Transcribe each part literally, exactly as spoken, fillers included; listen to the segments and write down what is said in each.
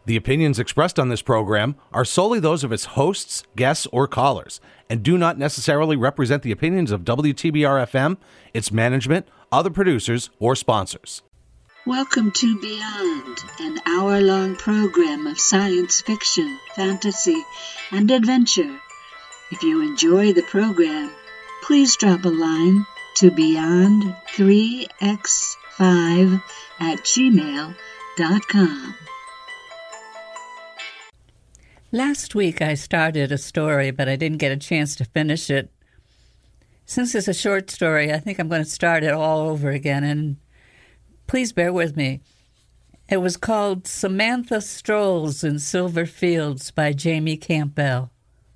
The opinions expressed on this program are solely those of its hosts, guests, or callers, and do not necessarily represent the opinions of W T B R F M, its management, other producers, or sponsors. Welcome to Beyond, an hour-long program of science fiction, fantasy, and adventure. If you enjoy the program, please drop a line to beyond three x five at gmail dot com. Last week I started a story, but I didn't get a chance to finish it. Since it's a short story, I think I'm going to start it all over again, and please bear with me. It was called Samantha Strolls in Silver Fields by Jamie Campbell.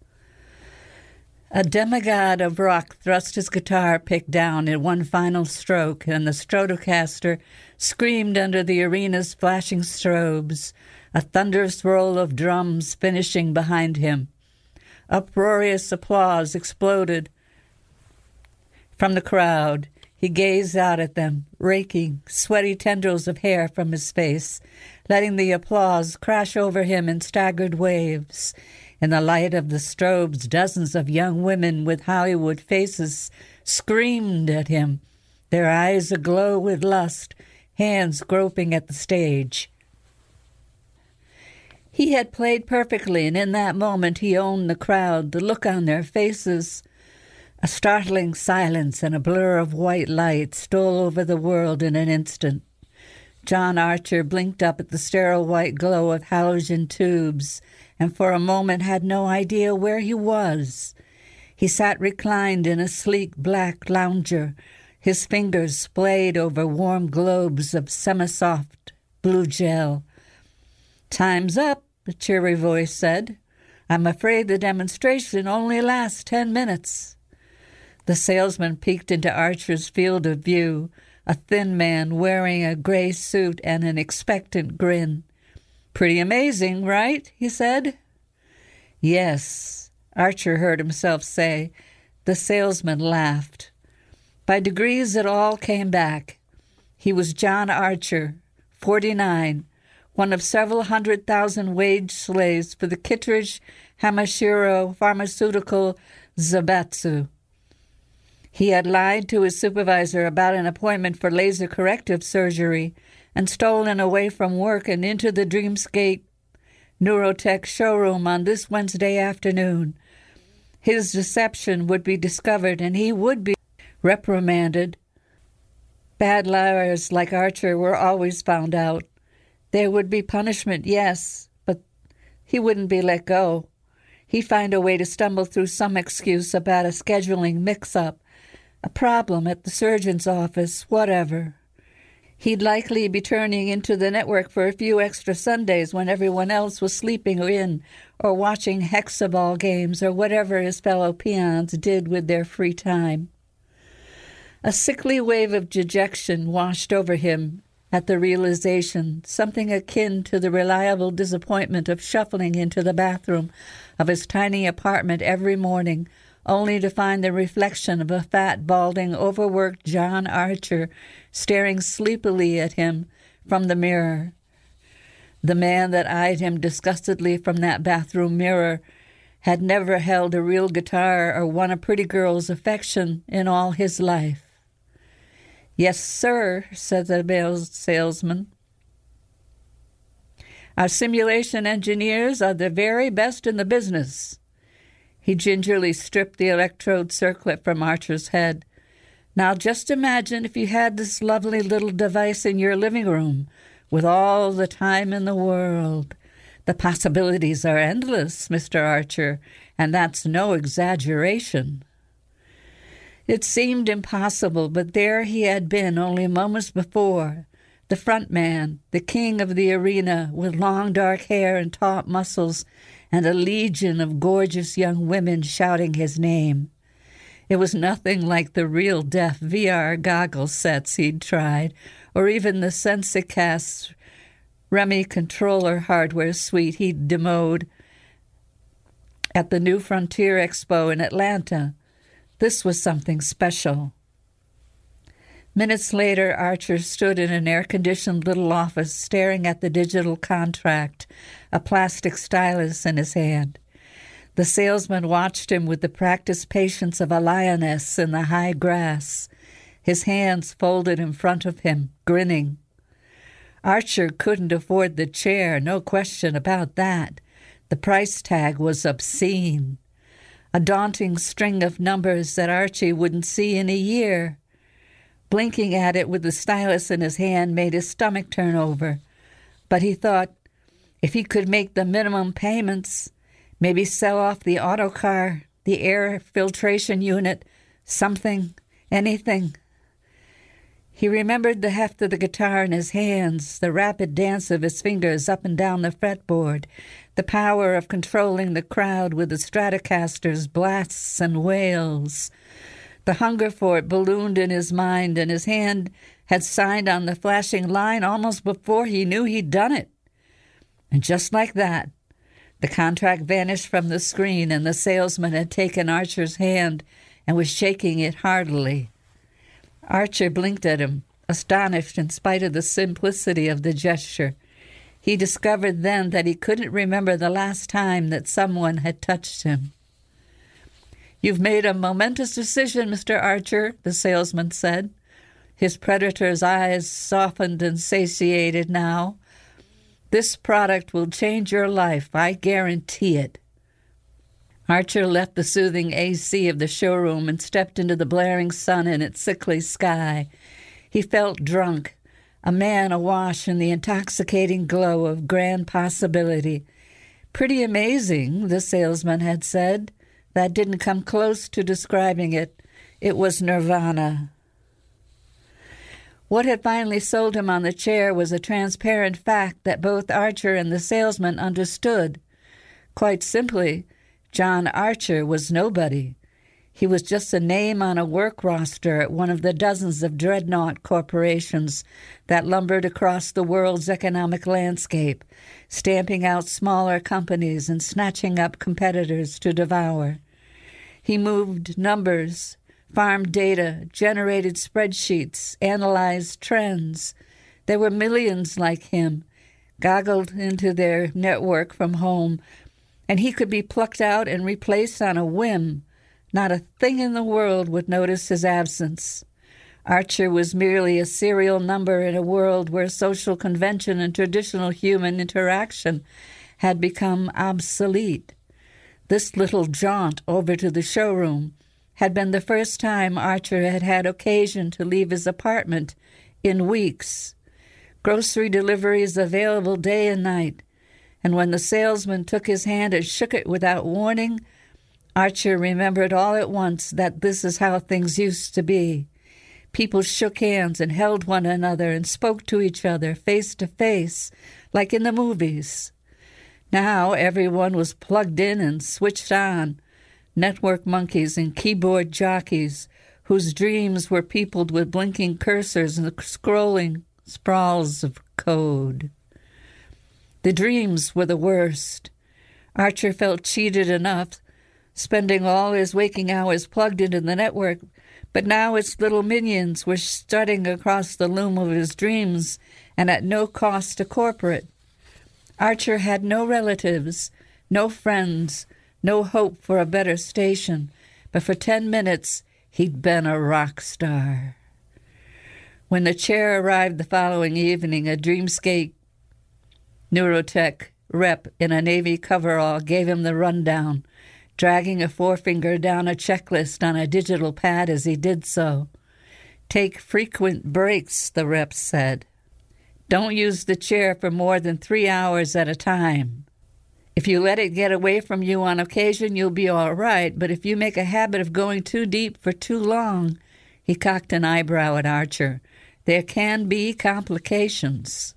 A demigod of rock thrust his guitar pick down in one final stroke, and the Stratocaster screamed under the arena's flashing strobes, a thunderous roll of drums finishing behind him. Uproarious applause exploded from the crowd. He gazed out at them, raking sweaty tendrils of hair from his face, letting the applause crash over him in staggered waves. In the light of the strobes, dozens of young women with Hollywood faces screamed at him, their eyes aglow with lust, hands groping at the stage. He had played perfectly, and in that moment he owned the crowd, the look on their faces. A startling silence and a blur of white light stole over the world in an instant. John Archer blinked up at the sterile white glow of halogen tubes, and for a moment had no idea where he was. He sat reclined in a sleek black lounger, his fingers splayed over warm globes of semi-soft blue gel. "Time's up," the cheery voice said. "I'm afraid the demonstration only lasts ten minutes." The salesman peeked into Archer's field of view, a thin man wearing a gray suit and an expectant grin. "Pretty amazing, right?" he said. "Yes," Archer heard himself say. The salesman laughed. By degrees it all came back. He was John Archer, forty-nine, one of several hundred thousand wage slaves for the Kittredge Hamashiro Pharmaceutical Zaibatsu. He had lied to his supervisor about an appointment for laser corrective surgery and stolen away from work and into the Dreamscape Neurotech showroom on this Wednesday afternoon. His deception would be discovered and he would be reprimanded. Bad liars like Archer were always found out. There would be punishment, yes, but he wouldn't be let go. He'd find a way to stumble through some excuse about a scheduling mix-up, a problem at the surgeon's office, whatever. He'd likely be turning into the network for a few extra Sundays when everyone else was sleeping in or watching hexaball games or whatever his fellow peons did with their free time. A sickly wave of dejection washed over him at the realization, something akin to the reliable disappointment of shuffling into the bathroom of his tiny apartment every morning, only to find the reflection of a fat, balding, overworked John Archer staring sleepily at him from the mirror. The man that eyed him disgustedly from that bathroom mirror had never held a real guitar or won a pretty girl's affection in all his life. "Yes, sir," said the male salesman. "Our simulation engineers are the very best in the business." He gingerly stripped the electrode circlet from Archer's head. "Now just imagine if you had this lovely little device in your living room, with all the time in the world. The possibilities are endless, Mister Archer, and that's no exaggeration." It seemed impossible, but there he had been only moments before, the front man, the king of the arena, with long dark hair and taut muscles, and a legion of gorgeous young women shouting his name. It was nothing like the real deaf V R goggle sets he'd tried, or even the Sensicast Remy controller hardware suite he'd demoed at the New Frontier Expo in Atlanta. This was something special. Minutes later, Archer stood in an air-conditioned little office staring at the digital contract, a plastic stylus in his hand. The salesman watched him with the practiced patience of a lioness in the high grass, his hands folded in front of him, grinning. Archer couldn't afford the chair, no question about that. The price tag was obscene. A daunting string of numbers that Archie wouldn't see in a year. Blinking at it with the stylus in his hand made his stomach turn over. But he thought, if he could make the minimum payments, maybe sell off the auto car, the air filtration unit, something, anything. He remembered the heft of the guitar in his hands, the rapid dance of his fingers up and down the fretboard, the power of controlling the crowd with the Stratocaster's blasts and wails. The hunger for it ballooned in his mind, and his hand had signed on the flashing line almost before he knew he'd done it. And just like that, the contract vanished from the screen, and the salesman had taken Archer's hand and was shaking it heartily. Archer blinked at him, astonished in spite of the simplicity of the gesture. He discovered then that he couldn't remember the last time that someone had touched him. "You've made a momentous decision, Mister Archer," the salesman said. His predator's eyes softened and satiated now. "This product will change your life, I guarantee it." Archer left the soothing A C of the showroom and stepped into the blaring sun and its sickly sky. He felt drunk, a man awash in the intoxicating glow of grand possibility. Pretty amazing, the salesman had said. That didn't come close to describing it. It was nirvana. What had finally sold him on the chair was a transparent fact that both Archer and the salesman understood. Quite simply, John Archer was nobody. He was just a name on a work roster at one of the dozens of dreadnought corporations that lumbered across the world's economic landscape, stamping out smaller companies and snatching up competitors to devour. He moved numbers, farmed data, generated spreadsheets, analyzed trends. There were millions like him, goggled into their network from home, and he could be plucked out and replaced on a whim. Not a thing in the world would notice his absence. Archer was merely a serial number in a world where social convention and traditional human interaction had become obsolete. This little jaunt over to the showroom had been the first time Archer had had occasion to leave his apartment in weeks. Grocery deliveries available day and night, and when the salesman took his hand and shook it without warning, Archer remembered all at once that this is how things used to be. People shook hands and held one another and spoke to each other face to face, like in the movies. Now everyone was plugged in and switched on, network monkeys and keyboard jockeys whose dreams were peopled with blinking cursors and scrolling sprawls of code. The dreams were the worst. Archer felt cheated enough, spending all his waking hours plugged into the network, but now its little minions were strutting across the loom of his dreams and at no cost to corporate. Archer had no relatives, no friends, no hope for a better station, but for ten minutes he'd been a rock star. When the chair arrived the following evening, a Dreamscape Neurotech rep in a Navy coverall gave him the rundown, dragging a forefinger down a checklist on a digital pad as he did so. "Take frequent breaks," the rep said. "Don't use the chair for more than three hours at a time. If you let it get away from you on occasion, you'll be all right, but if you make a habit of going too deep for too long," he cocked an eyebrow at Archer, "there can be complications."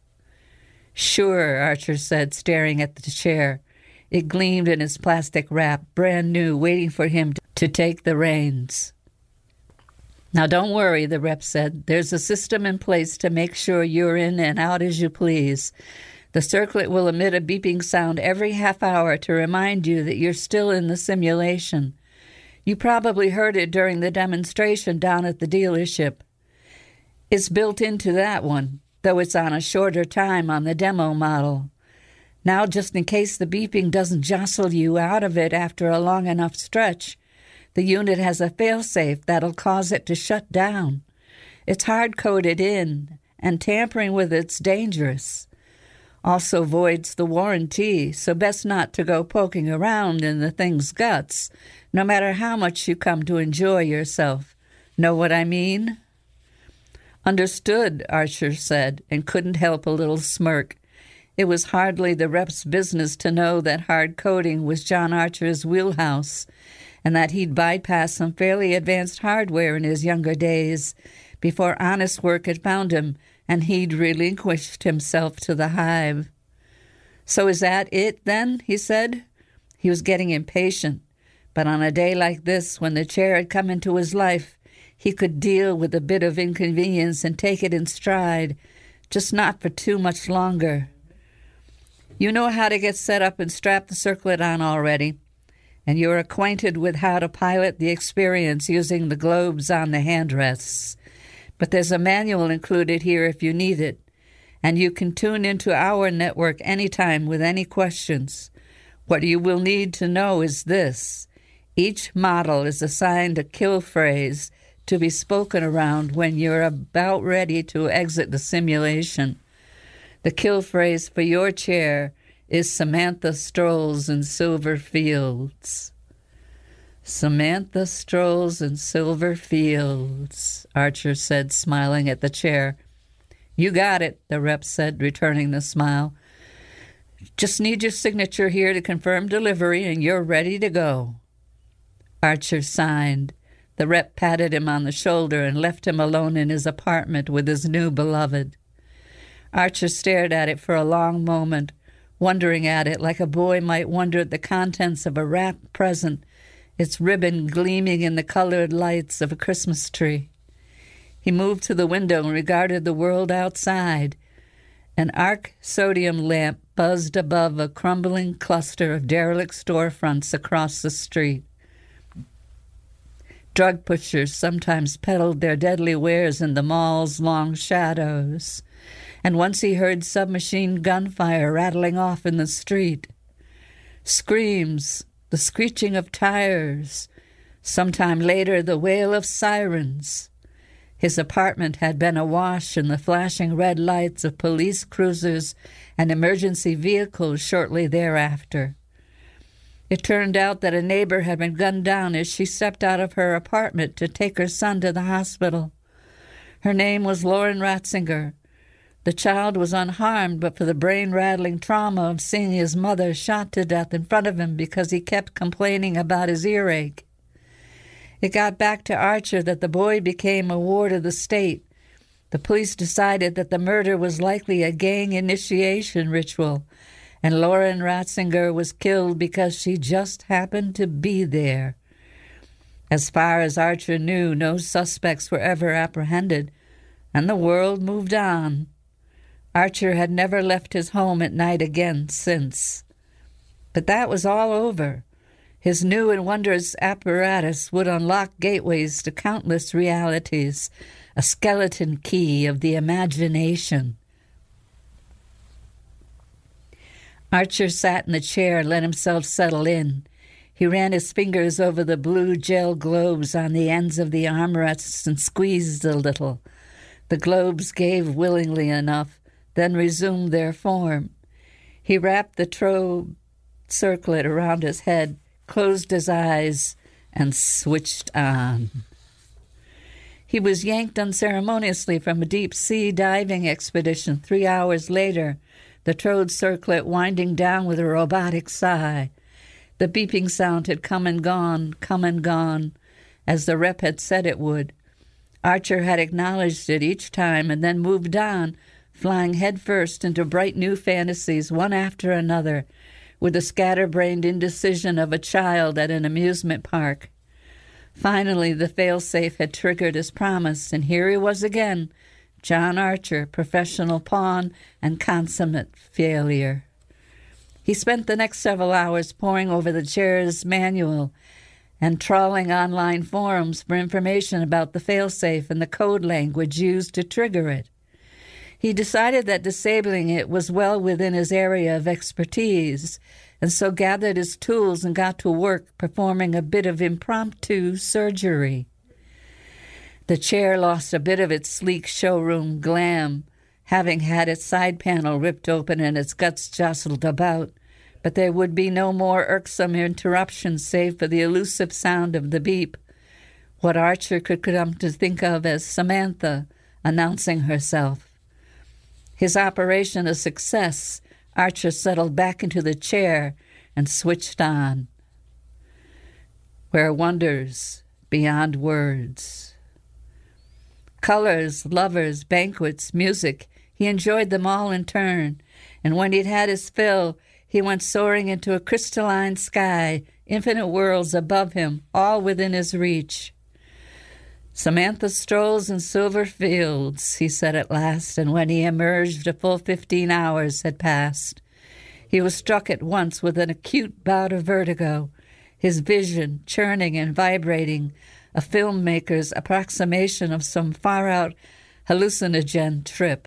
"Sure," Archer said, staring at the chair. It gleamed in its plastic wrap, brand new, waiting for him to take the reins. "Now don't worry," the rep said. "There's a system in place to make sure you're in and out as you please. The circlet will emit a beeping sound every half hour to remind you that you're still in the simulation. You probably heard it during the demonstration down at the dealership. It's built into that one, though it's on a shorter time on the demo model. Now, just in case the beeping doesn't jostle you out of it after a long enough stretch, the unit has a failsafe that'll cause it to shut down. It's hard-coded in, and tampering with it's dangerous. Also voids the warranty, so best not to go poking around in the thing's guts, no matter how much you come to enjoy yourself. Know what I mean? Understood, Archer said, and couldn't help a little smirk. It was hardly the rep's business to know that hard coding was John Archer's wheelhouse, and that he'd bypassed some fairly advanced hardware in his younger days, before honest work had found him, and he'd relinquished himself to the hive. So is that it, then? He said. He was getting impatient, but on a day like this, when the chair had come into his life, he could deal with a bit of inconvenience and take it in stride, just not for too much longer. You know how to get set up and strap the circlet on already, and you're acquainted with how to pilot the experience using the globes on the handrests. But there's a manual included here if you need it, and you can tune into our network anytime with any questions. What you will need to know is this. Each model is assigned a kill phrase to be spoken around when you're about ready to exit the simulation. The kill phrase for your chair is Samantha strolls in silver fields. Samantha strolls in silver fields, Archer said, smiling at the chair. You got it, the rep said, returning the smile. Just need your signature here to confirm delivery, and you're ready to go. Archer signed. The rep patted him on the shoulder and left him alone in his apartment with his new beloved. Archer stared at it for a long moment, wondering at it like a boy might wonder at the contents of a wrapped present, its ribbon gleaming in the colored lights of a Christmas tree. He moved to the window and regarded the world outside. An arc sodium lamp buzzed above a crumbling cluster of derelict storefronts across the street. Drug pushers sometimes peddled their deadly wares in the mall's long shadows, and once he heard submachine gunfire rattling off in the street. Screams, the screeching of tires, sometime later the wail of sirens. His apartment had been awash in the flashing red lights of police cruisers and emergency vehicles shortly thereafter. It turned out that a neighbor had been gunned down as she stepped out of her apartment to take her son to the hospital. Her name was Lauren Ratzinger. The child was unharmed but for the brain-rattling trauma of seeing his mother shot to death in front of him because he kept complaining about his earache. It got back to Archer that the boy became a ward of the state. The police decided that the murder was likely a gang initiation ritual, and Lauren Ratzinger was killed because she just happened to be there. As far as Archer knew, no suspects were ever apprehended, and the world moved on. Archer had never left his home at night again since. But that was all over. His new and wondrous apparatus would unlock gateways to countless realities, a skeleton key of the imagination. Archer sat in the chair and let himself settle in. He ran his fingers over the blue gel globes on the ends of the armrests and squeezed a little. The globes gave willingly enough, then resumed their form. He wrapped the Trobe circlet around his head, closed his eyes, and switched on. He was yanked unceremoniously from a deep-sea diving expedition three hours later, the Trobe circlet winding down with a robotic sigh. The beeping sound had come and gone, come and gone, as the rep had said it would. Archer had acknowledged it each time and then moved on, flying headfirst into bright new fantasies, one after another, with the scatterbrained indecision of a child at an amusement park. Finally, the failsafe had triggered as promised, and here he was again, John Archer, professional pawn and consummate failure. He spent the next several hours poring over the chair's manual and trawling online forums for information about the failsafe and the code language used to trigger it. He decided that disabling it was well within his area of expertise, and so gathered his tools and got to work performing a bit of impromptu surgery. The chair lost a bit of its sleek showroom glam, having had its side panel ripped open and its guts jostled about, but there would be no more irksome interruptions save for the elusive sound of the beep, what Archer could come to think of as Samantha announcing herself. His operation a success, Archer settled back into the chair and switched on. Where wonders beyond words. Colors, lovers, banquets, music, he enjoyed them all in turn, and when he'd had his fill, he went soaring into a crystalline sky, infinite worlds above him, all within his reach. Samantha strolls in silver fields, he said at last, and when he emerged, a full fifteen hours had passed. He was struck at once with an acute bout of vertigo, his vision churning and vibrating, a filmmaker's approximation of some far-out hallucinogen trip.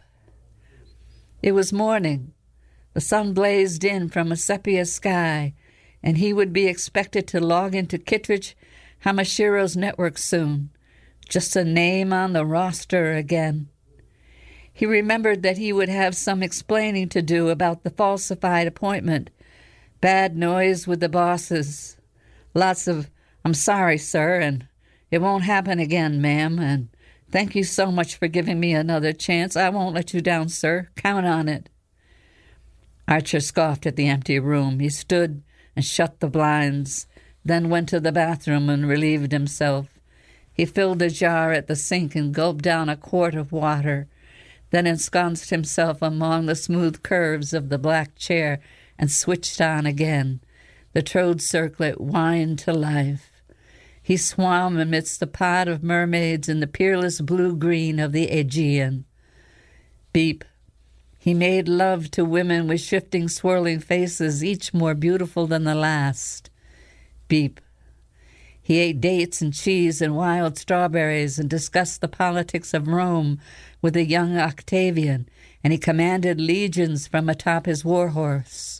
It was morning. The sun blazed in from a sepia sky, and he would be expected to log into Kittredge Hamashiro's network soon. Just a name on the roster again. He remembered that he would have some explaining to do about the falsified appointment. Bad noise with the bosses. Lots of, "I'm sorry, sir," and "It won't happen again, ma'am," and "Thank you so much for giving me another chance. I won't let you down, sir. Count on it." Archer scoffed at the empty room. He stood and shut the blinds, then went to the bathroom and relieved himself. He filled a jar at the sink and gulped down a quart of water, then ensconced himself among the smooth curves of the black chair and switched on again. The trode circlet whined to life. He swam amidst the pod of mermaids in the peerless blue-green of the Aegean. Beep. He made love to women with shifting, swirling faces, each more beautiful than the last. Beep. He ate dates and cheese and wild strawberries and discussed the politics of Rome with a young Octavian, and he commanded legions from atop his war-horse.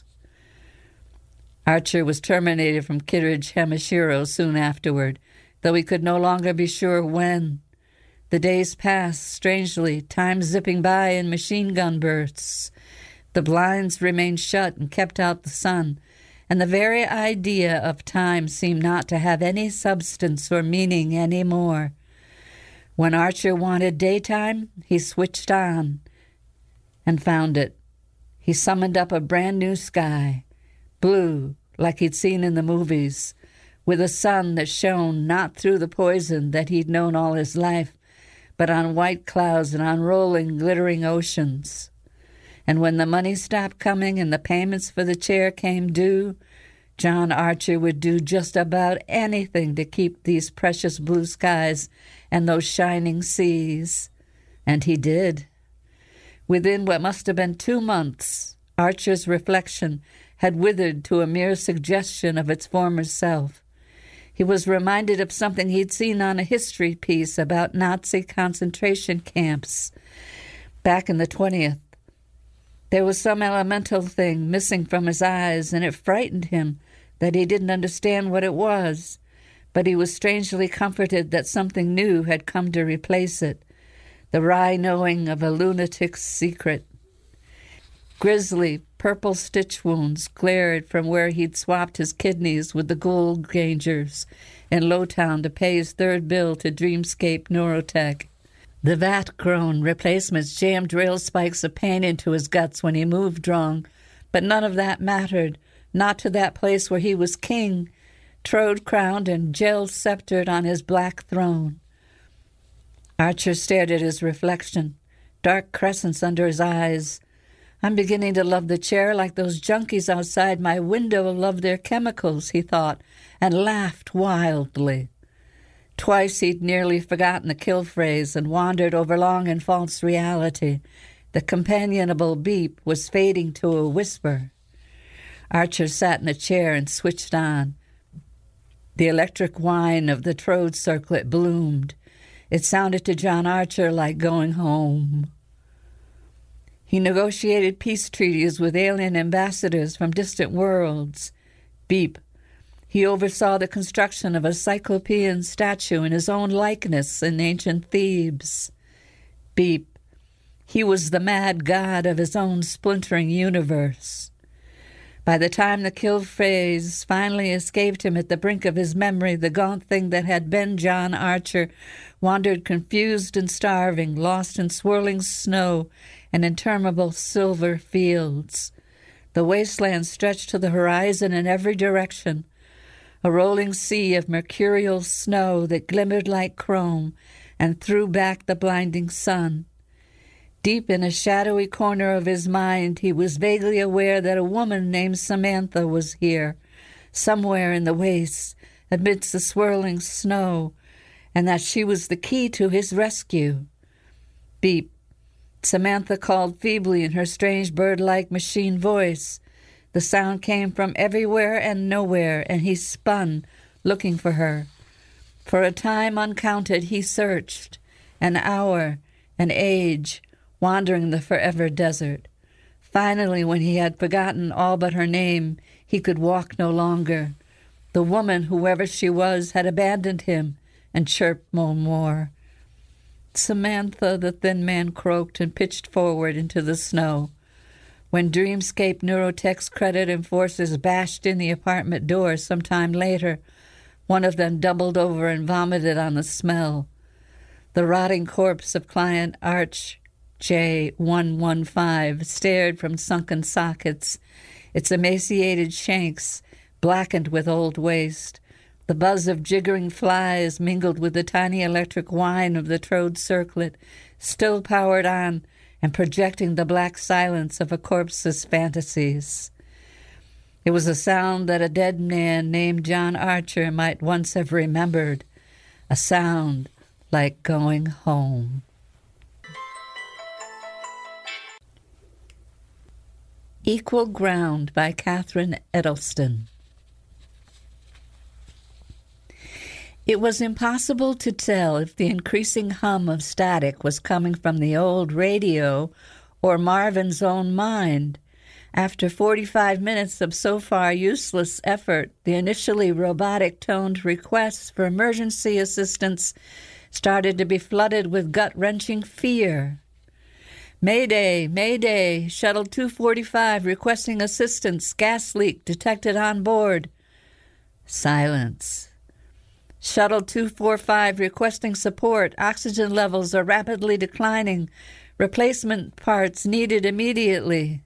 Archer was terminated from Kittredge Hamashiro soon afterward, though he could no longer be sure when. The days passed strangely, time zipping by in machine gun bursts. The blinds remained shut and kept out the sun, and the very idea of time seemed not to have any substance or meaning any more. When Archer wanted daytime, he switched on and found it. He summoned up a brand new sky, blue, like he'd seen in the movies, with a sun that shone not through the poison that he'd known all his life, but on white clouds and on rolling, glittering oceans. And when the money stopped coming and the payments for the chair came due, John Archer would do just about anything to keep these precious blue skies and those shining seas. And he did. Within what must have been two months, Archer's reflection had withered to a mere suggestion of its former self. He was reminded of something he'd seen on a history piece about Nazi concentration camps back in the twentieth. There was some elemental thing missing from his eyes, and it frightened him that he didn't understand what it was, but he was strangely comforted that something new had come to replace it, the wry knowing of a lunatic's secret. Grisly, purple stitch wounds glared from where he'd swapped his kidneys with the gold gangers in Lowtown to pay his third bill to Dreamscape Neurotech. The vat-grown replacements jammed drill spikes of pain into his guts when he moved wrong, but none of that mattered, not to that place where he was king, trode-crowned and gel-sceptered on his black throne. Archer stared at his reflection, dark crescents under his eyes. "I'm beginning to love the chair like those junkies outside my window love their chemicals," he thought, and laughed wildly. Twice he'd nearly forgotten the kill phrase and wandered over long and false reality. The companionable beep was fading to a whisper. Archer sat in a chair and switched on. The electric whine of the Trode circlet bloomed. It sounded to John Archer like going home. He negotiated peace treaties with alien ambassadors from distant worlds. Beep. He oversaw the construction of a Cyclopean statue in his own likeness in ancient Thebes. Beep. He was the mad god of his own splintering universe. By the time the kill phrase finally escaped him at the brink of his memory, the gaunt thing that had been John Archer wandered confused and starving, lost in swirling snow and interminable silver fields. The wasteland stretched to the horizon in every direction, a rolling sea of mercurial snow that glimmered like chrome and threw back the blinding sun. Deep in a shadowy corner of his mind, he was vaguely aware that a woman named Samantha was here, somewhere in the wastes, amidst the swirling snow, and that she was the key to his rescue. Beep. Samantha called feebly in her strange bird-like machine voice. The sound came from everywhere and nowhere, and he spun, looking for her. For a time uncounted he searched, an hour, an age, wandering the forever desert. Finally, when he had forgotten all but her name, he could walk no longer. The woman, whoever she was, had abandoned him and chirped no more. Samantha, the thin man croaked and pitched forward into the snow. When Dreamscape Neurotech's credit enforcers bashed in the apartment door some time later, one of them doubled over and vomited on the smell. The rotting corpse of client Arch J one one five stared from sunken sockets, its emaciated shanks blackened with old waste. The buzz of jiggering flies mingled with the tiny electric whine of the Trode circlet, still powered on and projecting the black silence of a corpse's fantasies. It was a sound that a dead man named John Archer might once have remembered, a sound like going home. Equal Ground by Catherine Edelston. It was impossible to tell if the increasing hum of static was coming from the old radio or Marvin's own mind. After forty-five minutes of so far useless effort, the initially robotic-toned requests for emergency assistance started to be flooded with gut-wrenching fear. Mayday, Mayday, Shuttle two forty-five requesting assistance, gas leak detected on board. Silence. Shuttle two forty-five requesting support, oxygen levels are rapidly declining, replacement parts needed immediately.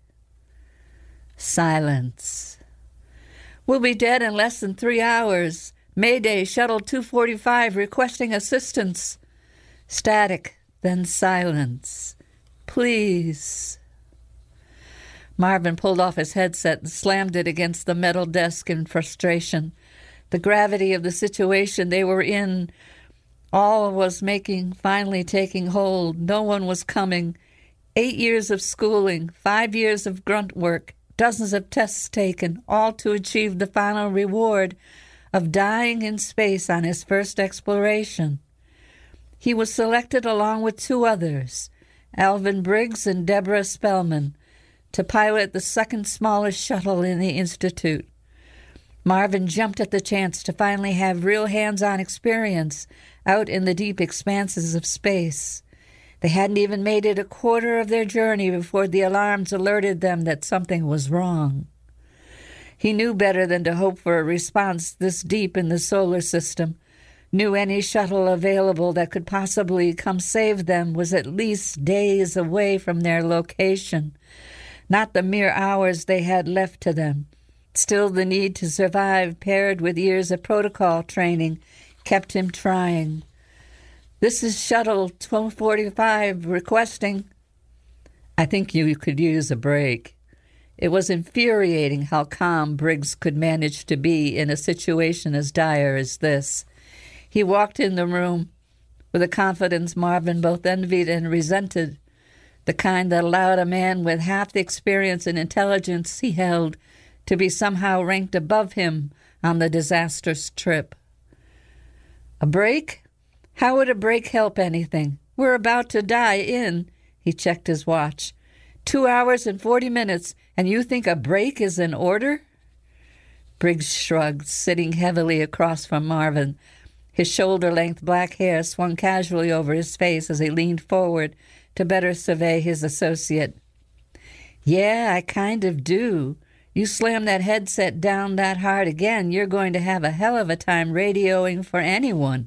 Silence. We'll be dead in less than three hours. Mayday, Shuttle two forty-five requesting assistance. Static, then silence. Please. Marvin pulled off his headset and slammed it against the metal desk in frustration. The gravity of the situation they were in, all was making, finally taking hold. No one was coming. Eight years of schooling, five years of grunt work, dozens of tests taken, all to achieve the final reward of dying in space on his first exploration. He was selected along with two others, Alvin Briggs and Deborah Spellman, to pilot the second smallest shuttle in the Institute. Marvin jumped at the chance to finally have real hands-on experience out in the deep expanses of space. They hadn't even made it a quarter of their journey before the alarms alerted them that something was wrong. He knew better than to hope for a response this deep in the solar system, knew any shuttle available that could possibly come save them was at least days away from their location, not the mere hours they had left to them. Still, the need to survive, paired with years of protocol training, kept him trying. This is Shuttle twelve forty-five requesting. I think you could use a break. It was infuriating how calm Briggs could manage to be in a situation as dire as this. He walked in the room with a confidence Marvin both envied and resented, the kind that allowed a man with half the experience and intelligence he held to be somehow ranked above him on the disastrous trip. A break? How would a break help anything? We're about to die in. He checked his watch. Two hours and forty minutes, and you think a break is in order? Briggs shrugged, sitting heavily across from Marvin. His shoulder-length black hair swung casually over his face as he leaned forward to better survey his associate. Yeah, I kind of do. You slam that headset down that hard again, you're going to have a hell of a time radioing for anyone.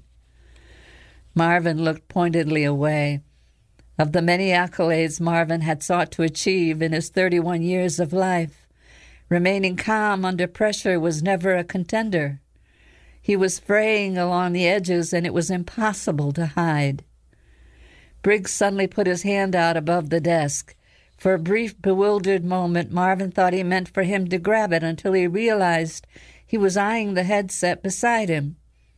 Marvin looked pointedly away. Of the many accolades Marvin had sought to achieve in his thirty-one years of life, remaining calm under pressure was never a contender. He was fraying along the edges, and it was impossible to hide. Briggs suddenly put his hand out above the desk. For a brief, bewildered moment, Marvin thought he meant for him to grab it until he realized he was eyeing the headset beside him.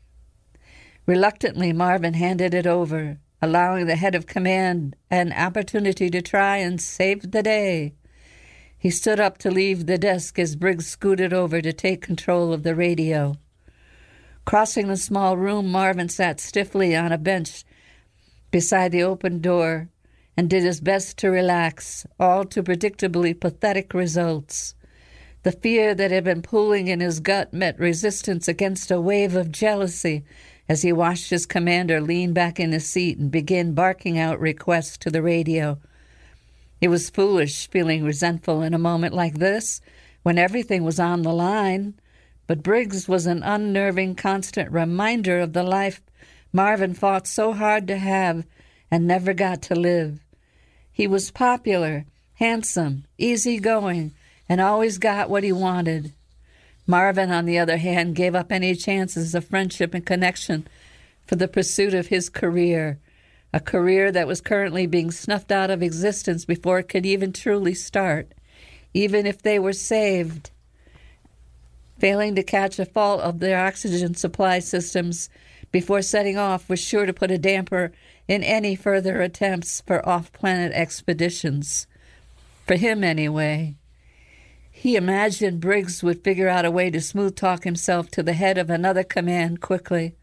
Reluctantly, Marvin handed it over, allowing the head of command an opportunity to try and save the day. He stood up to leave the desk as Briggs scooted over to take control of the radio. Crossing the small room, Marvin sat stiffly on a bench beside the open door and did his best to relax, all to predictably pathetic results. The fear that had been pulling in his gut met resistance against a wave of jealousy as he watched his commander lean back in his seat and begin barking out requests to the radio. It was foolish, feeling resentful in a moment like this, when everything was on the line, but Briggs was an unnerving, constant reminder of the life Marvin fought so hard to have and never got to live. He was popular, handsome, easygoing, and always got what he wanted. Marvin, on the other hand, gave up any chances of friendship and connection for the pursuit of his career, a career that was currently being snuffed out of existence before it could even truly start, even if they were saved. Failing to catch a fault of their oxygen supply systems before setting off was sure to put a damper in any further attempts for off-planet expeditions. For him, anyway. He imagined Briggs would figure out a way to smooth-talk himself to the head of another command quickly.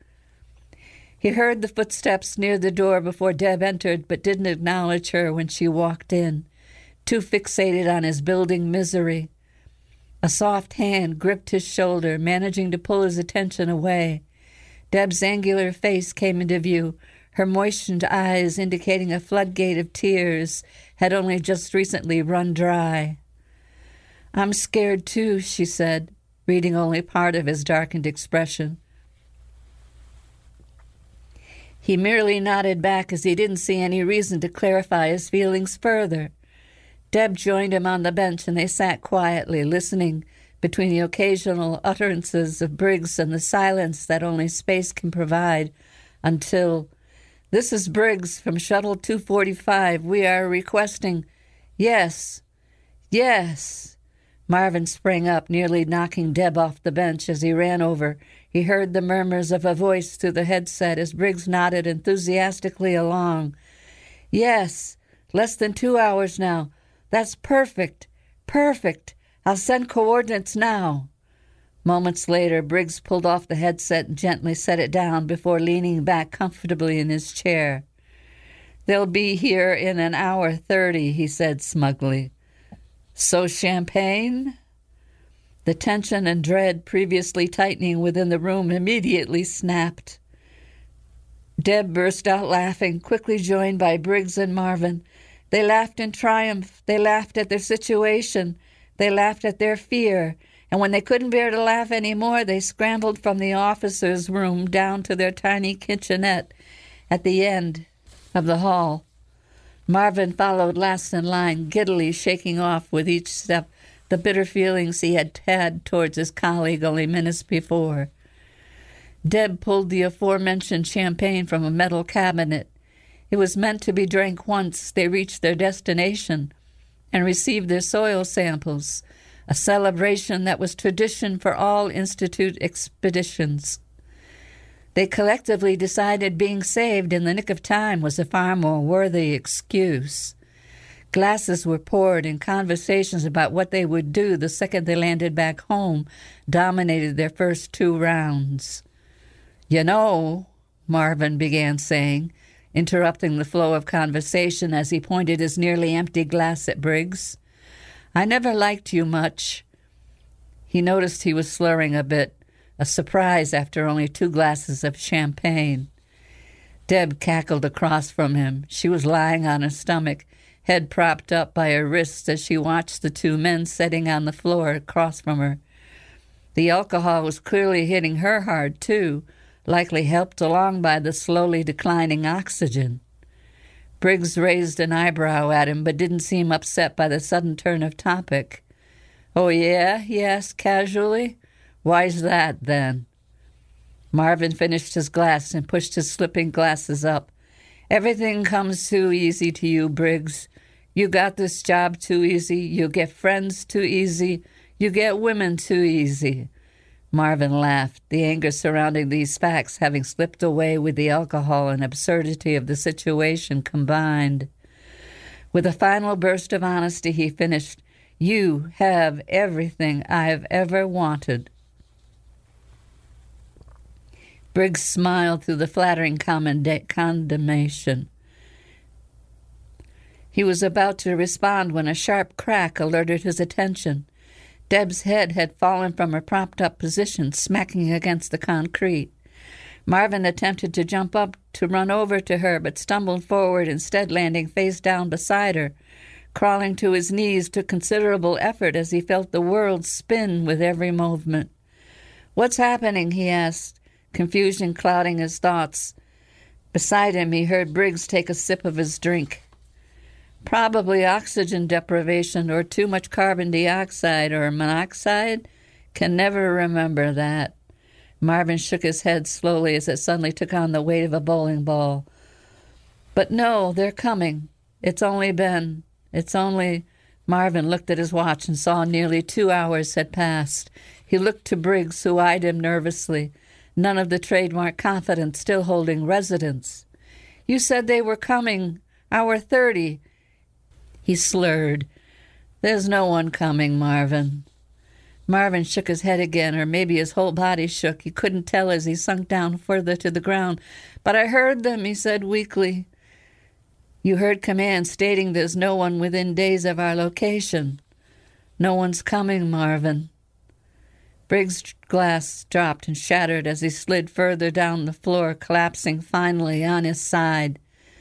He heard the footsteps near the door before Deb entered, but didn't acknowledge her when she walked in, too fixated on his building misery. A soft hand gripped his shoulder, managing to pull his attention away. Deb's angular face came into view, her moistened eyes indicating a floodgate of tears had only just recently run dry. "I'm scared too," she said, reading only part of his darkened expression. He merely nodded back as he didn't see any reason to clarify his feelings further. Deb joined him on the bench, and they sat quietly, listening between the occasional utterances of Briggs and the silence that only space can provide, until, "This is Briggs from Shuttle two forty-five. We are requesting—" "Yes, yes." Marvin sprang up, nearly knocking Deb off the bench as he ran over. He heard the murmurs of a voice through the headset as Briggs nodded enthusiastically along. "Yes, less than two hours now. That's perfect, perfect. I'll send coordinates now." Moments later, Briggs pulled off the headset and gently set it down before leaning back comfortably in his chair. "They'll be here in an hour thirty," he said smugly. "So champagne?" The tension and dread previously tightening within the room immediately snapped. Deb burst out laughing, quickly joined by Briggs and Marvin. They laughed in triumph. They laughed at their situation. They laughed at their fear. And when they couldn't bear to laugh any more, they scrambled from the officers' room down to their tiny kitchenette at the end of the hall. Marvin followed last in line, giddily shaking off with each step the bitter feelings he had had towards his colleague only minutes before. Deb pulled the aforementioned champagne from a metal cabinet. It was meant to be drank once they reached their destination and received their soil samples, a celebration that was tradition for all Institute expeditions. They collectively decided being saved in the nick of time was a far more worthy excuse. Glasses were poured, and conversations about what they would do the second they landed back home dominated their first two rounds. "You know," Marvin began saying, interrupting the flow of conversation as he pointed his nearly empty glass at Briggs. "I never liked you much." He noticed he was slurring a bit, a surprise after only two glasses of champagne. Deb cackled across from him. She was lying on her stomach, head propped up by her wrists as she watched the two men sitting on the floor across from her. The alcohol was clearly hitting her hard, too, likely helped along by the slowly declining oxygen. Briggs raised an eyebrow at him, but didn't seem upset by the sudden turn of topic. "Oh, yeah?" he asked casually. "Why's that, then?" Marvin finished his glass and pushed his slipping glasses up. "Everything comes too easy to you, Briggs. You got this job too easy. You get friends too easy. You get women too easy." Marvin laughed, the anger surrounding these facts having slipped away with the alcohol and absurdity of the situation combined. With a final burst of honesty, he finished, "You have everything I've ever wanted." Briggs smiled through the flattering commenda- condemnation. He was about to respond when a sharp crack alerted his attention. Deb's head had fallen from her propped-up position, smacking against the concrete. Marvin attempted to jump up to run over to her, but stumbled forward, instead landing face down beside her. Crawling to his knees took considerable effort as he felt the world spin with every movement. "What's happening?" he asked, confusion clouding his thoughts. Beside him, he heard Briggs take a sip of his drink. "Probably oxygen deprivation or too much carbon dioxide or monoxide. Can never remember that." Marvin shook his head slowly as it suddenly took on the weight of a bowling ball. "But no, they're coming. It's only been, it's only..." Marvin looked at his watch and saw nearly two hours had passed. He looked to Briggs, who eyed him nervously, none of the trademark confidence still holding residence. "You said they were coming. Hour thirty. He slurred. "There's no one coming, Marvin." Marvin shook his head again, or maybe his whole body shook. He couldn't tell as he sunk down further to the ground. "But I heard them," he said weakly. "You heard command stating there's no one within days of our location." "No one's coming, Marvin." Briggs' glass dropped and shattered as he slid further down the floor, collapsing finally on his side.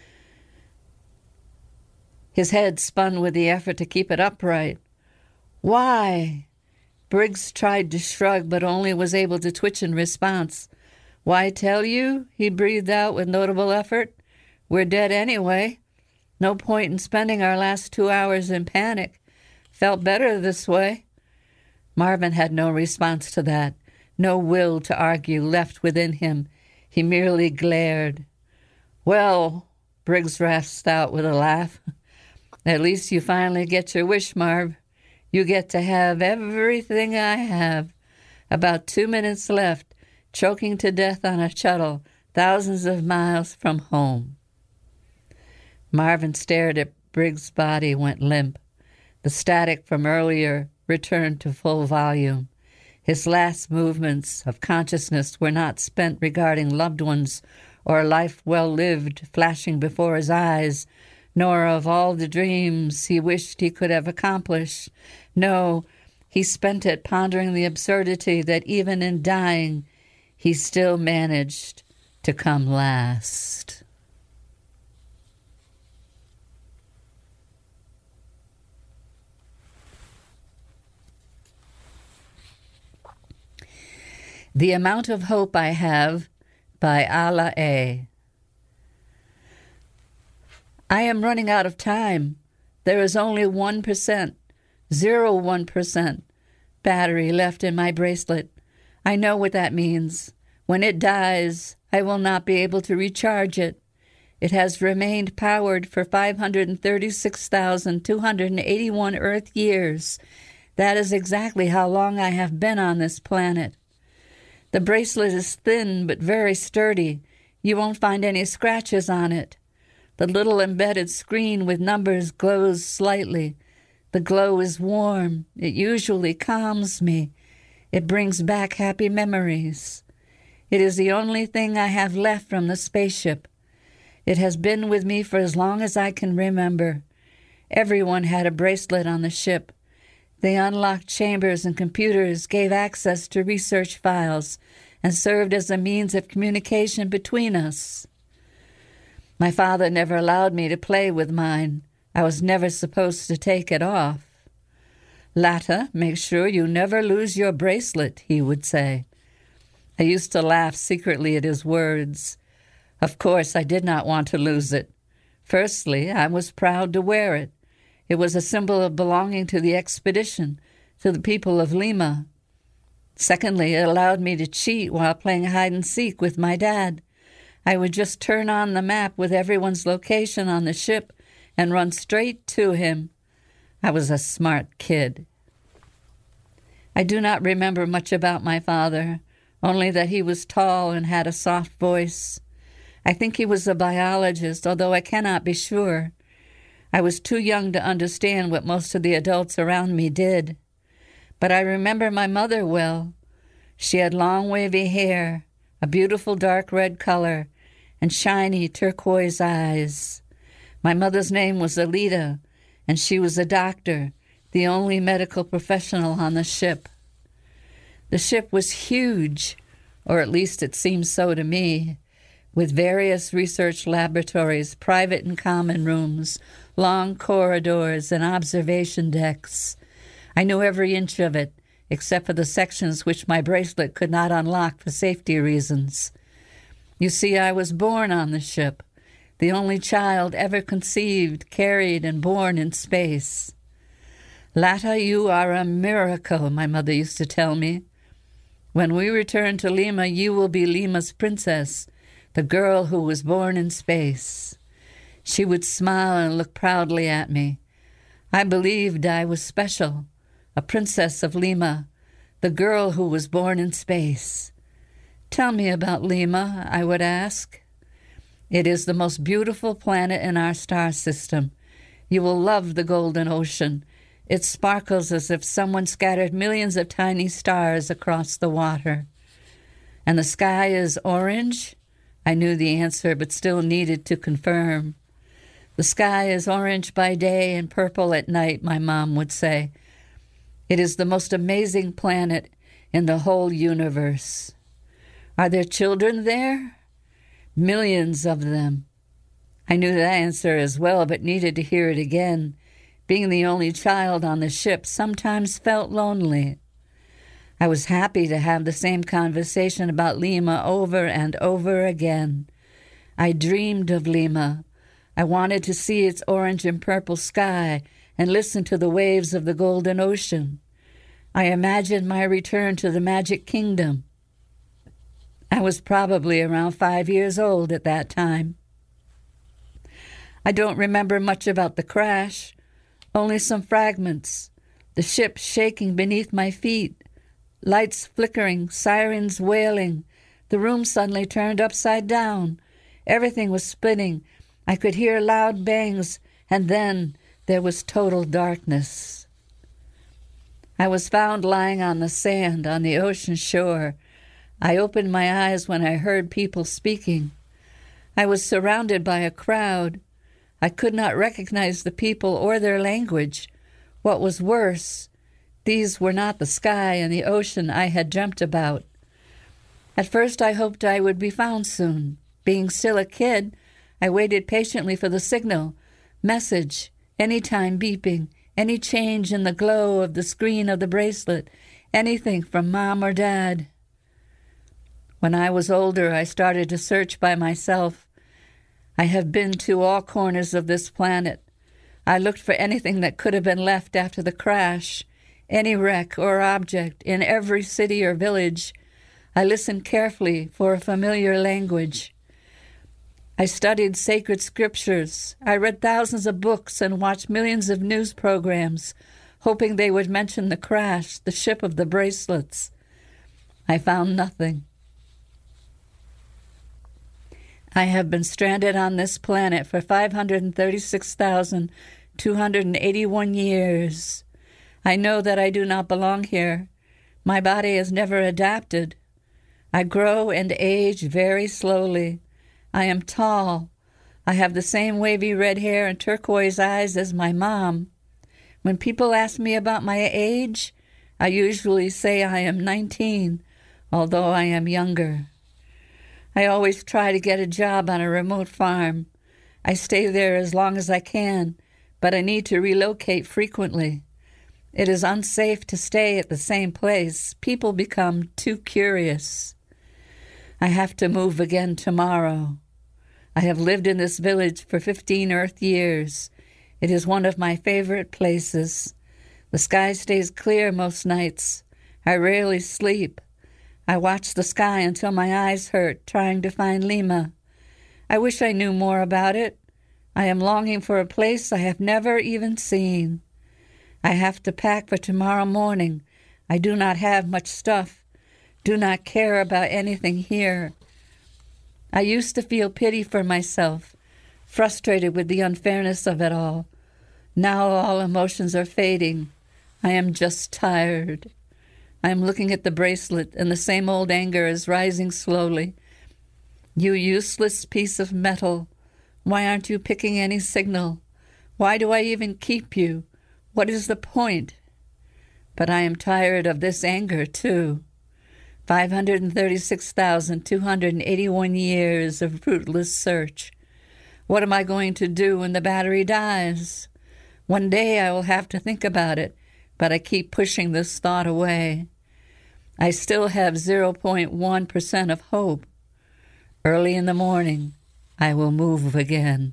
His head spun with the effort to keep it upright. "Why?" Briggs tried to shrug, but only was able to twitch in response. "Why tell you?" he breathed out with notable effort. "We're dead anyway. No point in spending our last two hours in panic. Felt better this way." Marvin had no response to that, no will to argue left within him. He merely glared. "Well," Briggs rasped out with a laugh, "at least you finally get your wish, Marv. You get to have everything I have. About two minutes left, choking to death on a shuttle, thousands of miles from home." Marvin stared at Briggs' body, went limp. The static from earlier returned to full volume. His last movements of consciousness were not spent regarding loved ones or life well lived flashing before his eyes, nor of all the dreams he wished he could have accomplished. No, he spent it pondering the absurdity that even in dying, he still managed to come last. The Amount of Hope I Have by Ala A. I am running out of time. There is only one percent, zero one percent battery left in my bracelet. I know what that means. When it dies, I will not be able to recharge it. It has remained powered for five hundred thirty-six thousand two hundred eighty-one Earth years. That is exactly how long I have been on this planet. The bracelet is thin but very sturdy. You won't find any scratches on it. The little embedded screen with numbers glows slightly. The glow is warm. It usually calms me. It brings back happy memories. It is the only thing I have left from the spaceship. It has been with me for as long as I can remember. Everyone had a bracelet on the ship. They unlocked chambers and computers, gave access to research files, and served as a means of communication between us. My father never allowed me to play with mine. I was never supposed to take it off. "Latta, make sure you never lose your bracelet," he would say. I used to laugh secretly at his words. Of course, I did not want to lose it. Firstly, I was proud to wear it. It was a symbol of belonging to the expedition, to the people of Lima. Secondly, it allowed me to cheat while playing hide-and-seek with my dad. I would just turn on the map with everyone's location on the ship and run straight to him. I was a smart kid. I do not remember much about my father, only that he was tall and had a soft voice. I think he was a biologist, although I cannot be sure. I was too young to understand what most of the adults around me did. But I remember my mother well. She had long wavy hair, a beautiful dark red color, and shiny turquoise eyes. My mother's name was Alida, and she was a doctor, the only medical professional on the ship. The ship was huge, or at least it seemed so to me, with various research laboratories, private and common rooms, long corridors, and observation decks. I knew every inch of it, except for the sections which my bracelet could not unlock for safety reasons. You see, I was born on the ship, the only child ever conceived, carried, and born in space. "Latta, you are a miracle," my mother used to tell me. "When we return to Lima, you will be Lima's princess, the girl who was born in space." She would smile and look proudly at me. I believed I was special, a princess of Lima, the girl who was born in space. "Tell me about Lima," I would ask. "It is the most beautiful planet in our star system. You will love the golden ocean. It sparkles as if someone scattered millions of tiny stars across the water. And the sky is orange?" I knew the answer, but still needed to confirm. "The sky is orange by day and purple at night," my mom would say. "It is the most amazing planet in the whole universe." "Are there children there?" "Millions of them." I knew the answer as well, but needed to hear it again. Being the only child on the ship sometimes felt lonely. I was happy to have the same conversation about Lima over and over again. I dreamed of Lima. I wanted to see its orange and purple sky and listen to the waves of the golden ocean. I imagined my return to the Magic Kingdom. I was probably around five years old at that time. I don't remember much about the crash, only some fragments, the ship shaking beneath my feet, lights flickering, sirens wailing. The room suddenly turned upside down. Everything was spinning. I could hear loud bangs, and then there was total darkness. I was found lying on the sand on the ocean shore. I opened my eyes when I heard people speaking. I was surrounded by a crowd. I could not recognize the people or their language. What was worse, these were not the sky and the ocean I had dreamt about. At first I hoped I would be found soon. Being still a kid, I waited patiently for the signal, message, any time beeping, any change in the glow of the screen of the bracelet, anything from Mom or Dad. When I was older, I started to search by myself. I have been to all corners of this planet. I looked for anything that could have been left after the crash, any wreck or object in every city or village. I listened carefully for a familiar language. I studied sacred scriptures. I read thousands of books and watched millions of news programs, hoping they would mention the crash, the ship of the bracelets. I found nothing. I have been stranded on this planet for five hundred thirty-six thousand two hundred eighty-one years. I know that I do not belong here. My body has never adapted. I grow and age very slowly. I am tall. I have the same wavy red hair and turquoise eyes as my mom. When people ask me about my age, I usually say I am nineteen, although I am younger. I always try to get a job on a remote farm. I stay there as long as I can, but I need to relocate frequently. It is unsafe to stay at the same place. People become too curious. I have to move again tomorrow. I have lived in this village for fifteen Earth years. It is one of my favorite places. The sky stays clear most nights. I rarely sleep. I watch the sky until my eyes hurt, trying to find Lima. I wish I knew more about it. I am longing for a place I have never even seen. I have to pack for tomorrow morning. I do not have much stuff. Do not care about anything here. I used to feel pity for myself, frustrated with the unfairness of it all. Now all emotions are fading. I am just tired. I am looking at the bracelet, and the same old anger is rising slowly. You useless piece of metal. Why aren't you picking any signal? Why do I even keep you? What is the point? But I am tired of this anger, too. five hundred thirty-six thousand two hundred eighty-one years of fruitless search. What am I going to do when the battery dies? One day I will have to think about it, but I keep pushing this thought away. I still have zero point one percent of hope. Early in the morning, I will move again.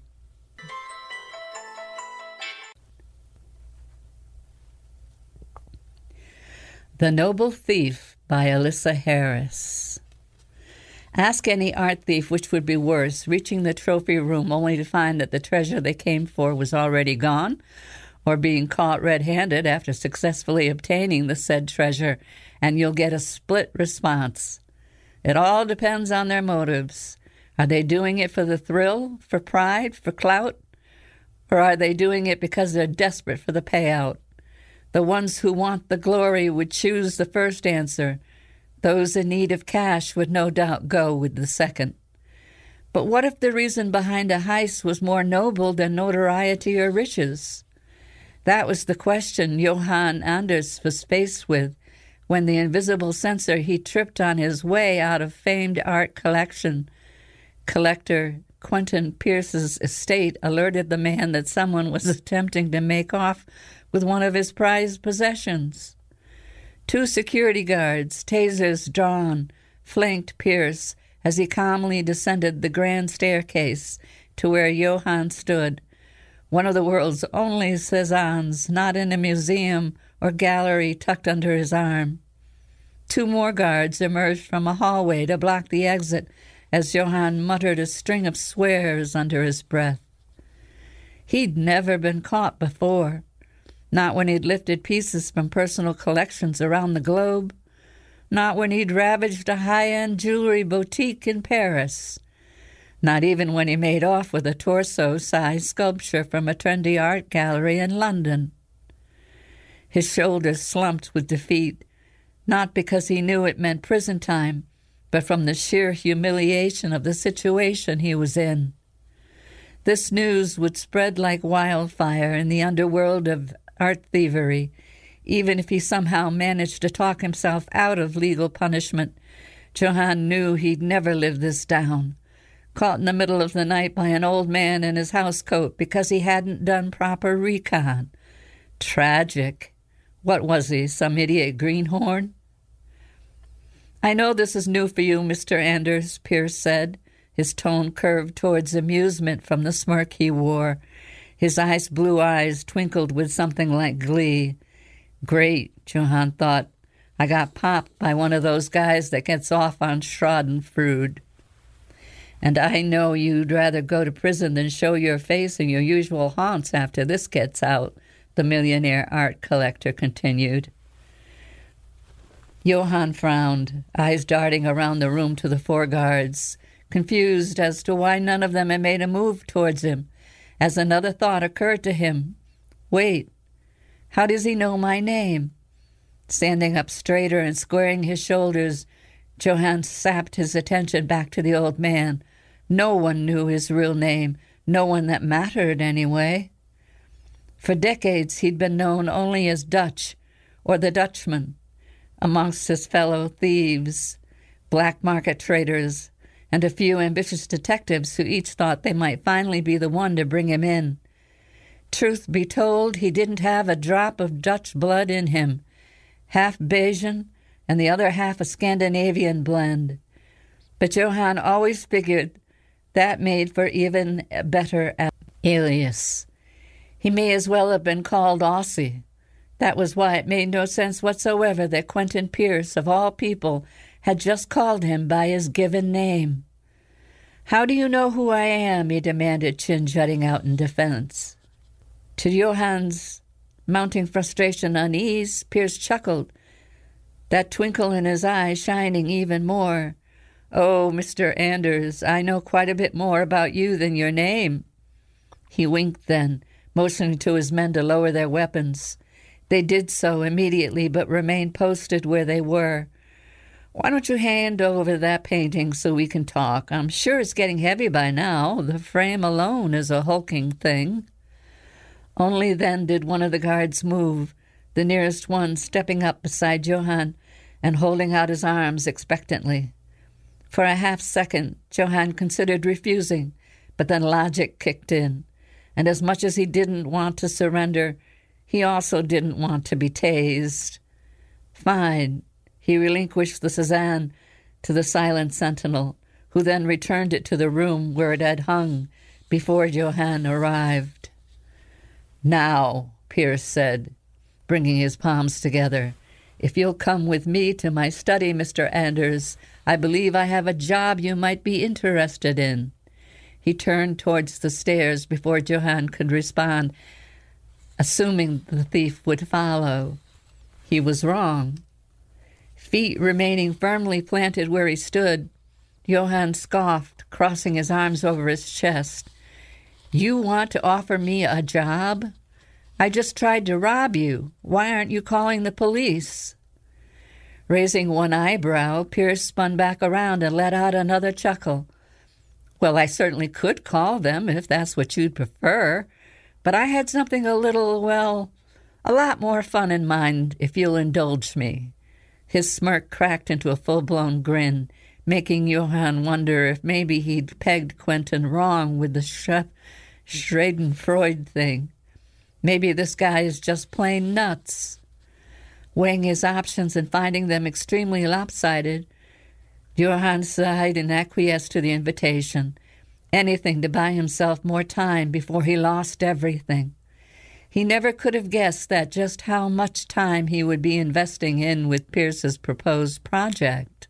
The Noble Thief by Alyssa Harris. Ask any art thief which would be worse, reaching the trophy room only to find that the treasure they came for was already gone, or being caught red-handed after successfully obtaining the said treasure, and you'll get a split response. It all depends on their motives. Are they doing it for the thrill, for pride, for clout? Or are they doing it because they're desperate for the payout? The ones who want the glory would choose the first answer. Those in need of cash would no doubt go with the second. But what if the reason behind a heist was more noble than notoriety or riches? That was the question Johan Anders was faced with when the invisible censor he tripped on his way out of famed art collection. Collector Quentin Pierce's estate alerted the man that someone was attempting to make off with one of his prized possessions. Two security guards, tasers drawn, flanked Pierce as he calmly descended the grand staircase to where Johann stood, one of the world's only Cézannes, not in a museum or gallery tucked under his arm. Two more guards emerged from a hallway to block the exit as Johann muttered a string of swears under his breath. He'd never been caught before. Not when he'd lifted pieces from personal collections around the globe. Not when he'd ravaged a high-end jewelry boutique in Paris. Not even when he made off with a torso-sized sculpture from a trendy art gallery in London. His shoulders slumped with defeat, not because he knew it meant prison time, but from the sheer humiliation of the situation he was in. This news would spread like wildfire in the underworld of art thievery, even if he somehow managed to talk himself out of legal punishment. Johann knew he'd never live this down, caught in the middle of the night by an old man in his housecoat because he hadn't done proper recon. Tragic. What was he, some idiot greenhorn? I know this is new for you, Mister Anders, Pierce said, his tone curved towards amusement from the smirk he wore. His ice blue eyes twinkled with something like glee. Great, Johann thought. I got popped by one of those guys that gets off on Schadenfreude. And I know you'd rather go to prison than show your face in your usual haunts after this gets out, the millionaire art collector continued. Johann frowned, eyes darting around the room to the four guards, confused as to why none of them had made a move towards him, as another thought occurred to him. Wait, how does he know my name? Standing up straighter and squaring his shoulders, Johann sapped his attention back to the old man. No one knew his real name, no one that mattered anyway. For decades he'd been known only as Dutch, or the Dutchman, amongst his fellow thieves, black market traders, and a few ambitious detectives who each thought they might finally be the one to bring him in. Truth be told, he didn't have a drop of Dutch blood in him, half Bayesian and the other half a Scandinavian blend. But Johann always figured that made for even a better alias. He may as well have been called Aussie. That was why it made no sense whatsoever that Quentin Pierce, of all people, had just called him by his given name. "How do you know who I am?" he demanded, chin jutting out in defense. To Johann's mounting frustration and unease, Pierce chuckled, that twinkle in his eye shining even more. "Oh, Mister Anders, I know quite a bit more about you than your name." He winked then, motioning to his men to lower their weapons. They did so immediately, but remained posted where they were. "Why don't you hand over that painting so we can talk? I'm sure it's getting heavy by now. The frame alone is a hulking thing." Only then did one of the guards move, the nearest one stepping up beside Johann and holding out his arms expectantly. For a half-second, Johann considered refusing, but then logic kicked in, and as much as he didn't want to surrender, he also didn't want to be tased. Fine. He relinquished the Cézanne to the silent sentinel, who then returned it to the room where it had hung before Johann arrived. "Now," Pierce said, bringing his palms together, "if you'll come with me to my study, Mister Anders, I believe I have a job you might be interested in." He turned towards the stairs before Johann could respond, assuming the thief would follow. He was wrong. Feet remaining firmly planted where he stood, Johann scoffed, crossing his arms over his chest. "You want to offer me a job? I just tried to rob you. Why aren't you calling the police?" Raising one eyebrow, Pierce spun back around and let out another chuckle. "Well, I certainly could call them if that's what you'd prefer, but I had something a little, well, a lot more fun in mind, if you'll indulge me." His smirk cracked into a full-blown grin, making Johann wonder if maybe he'd pegged Quentin wrong with the Sch- Schadenfreude thing. Maybe this guy is just plain nuts. Weighing his options and finding them extremely lopsided, Johann sighed and acquiesced to the invitation. Anything to buy himself more time before he lost everything. He never could have guessed that just how much time he would be investing in with Pierce's proposed project.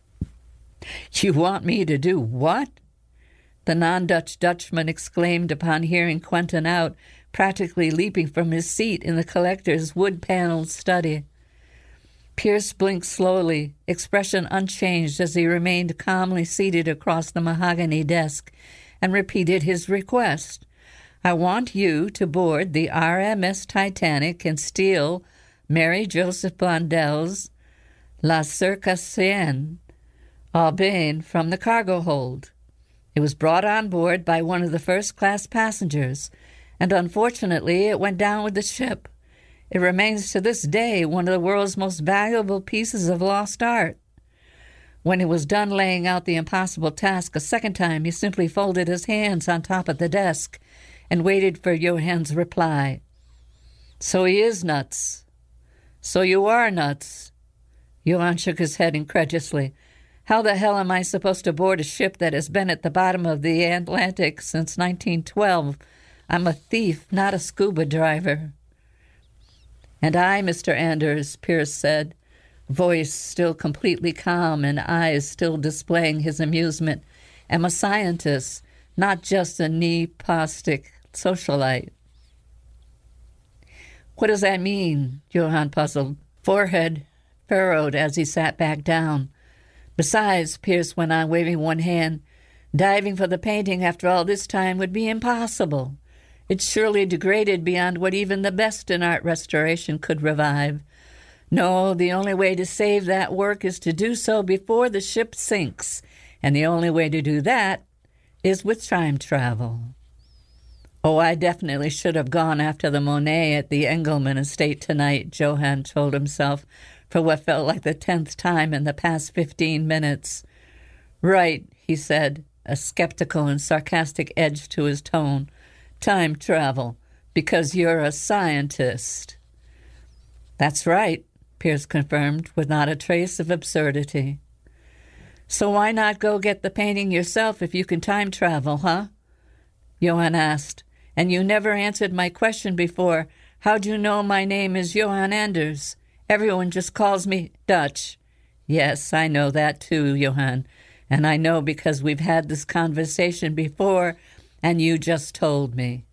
"You want me to do what?" the non-Dutch Dutchman exclaimed upon hearing Quentin out, practically leaping from his seat in the collector's wood-paneled study. Pierce blinked slowly, expression unchanged as he remained calmly seated across the mahogany desk, and repeated his request. "I want you to board the R M S Titanic and steal Mary Joseph Blondel's La Circassienne Aubaine from the cargo hold. It was brought on board by one of the first-class passengers, and unfortunately it went down with the ship. It remains to this day one of the world's most valuable pieces of lost art." When he was done laying out the impossible task a second time, he simply folded his hands on top of the desk and waited for Johann's reply. "So he is nuts. So you are nuts." Johann shook his head incredulously. "How the hell am I supposed to board a ship that has been at the bottom of the Atlantic since nineteen twelve? I'm a thief, not a scuba diver." "And I, Mister Anders," Pierce said, voice still completely calm and eyes still displaying his amusement, "am a scientist, not just a neoplastic socialite." "What does that mean?" Johann puzzled, forehead furrowed as he sat back down. "Besides," Pierce went on, waving one hand, "diving for the painting after all this time would be impossible. It's surely degraded beyond what even the best in art restoration could revive. No, the only way to save that work is to do so before the ship sinks, and the only way to do that is with time travel. Oh, I definitely should have gone after the Monet at the Engelman estate tonight, Johann told himself for what felt like the tenth time in the past fifteen minutes. Right, he said, a skeptical and sarcastic edge to his tone. Time travel, because you're a scientist. That's right, Pierce confirmed, with not a trace of absurdity. So why not go get the painting yourself if you can time travel, huh? Johann asked. And you never answered my question before. How'd you know my name is Johann Anders? Everyone just calls me Dutch. Yes, I know that too, Johann. And I know because we've had this conversation before, and you just told me.